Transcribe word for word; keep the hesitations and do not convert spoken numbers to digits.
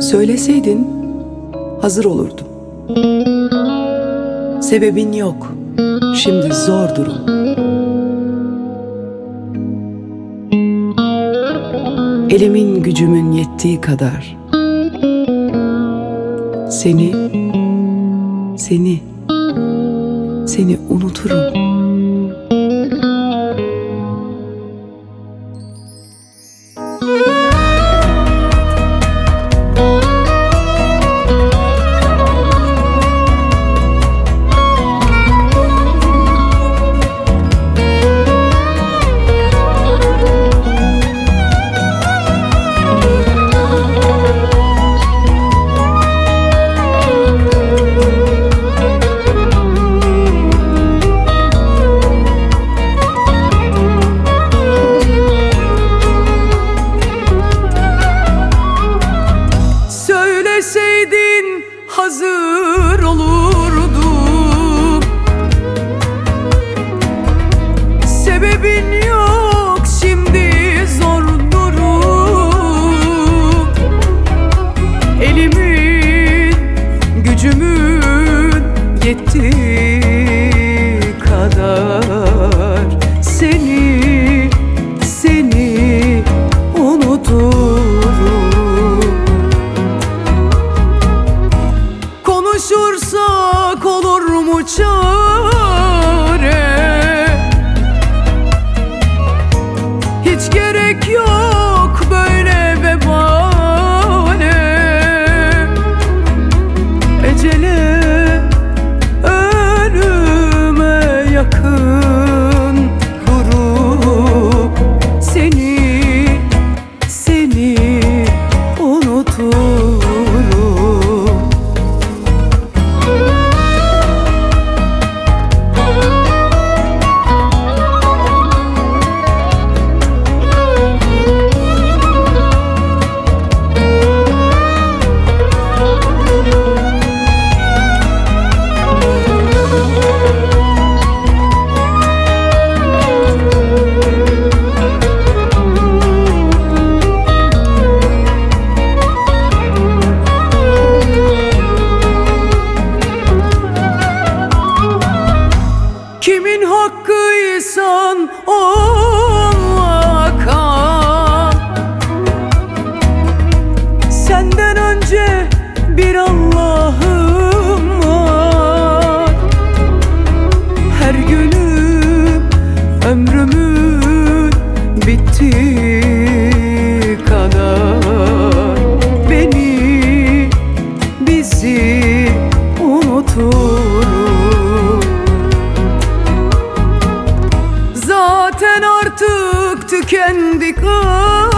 Söyleseydin hazır olurdum. Sebebin yok, şimdi zor durum. Elimin gücümün yettiği kadar Seni, seni, seni unuturum. Söyleseydin hazır olurdum. Sebebin yok, şimdi zor durum. Elimin gücümün yettiği kadar Seni, seni unuturum. Konuşursak olur mu çare? Hiç gerek yok böyle vebale. Ecele, ölüme yakın durup Seni, seni unuturum. Kimin hakkıysan onunla kal. Senden önce bir Allah'ım var. Her günüm ömrümün bittiği kadar Beni, bizi unuturum. Zaten artık tükendik.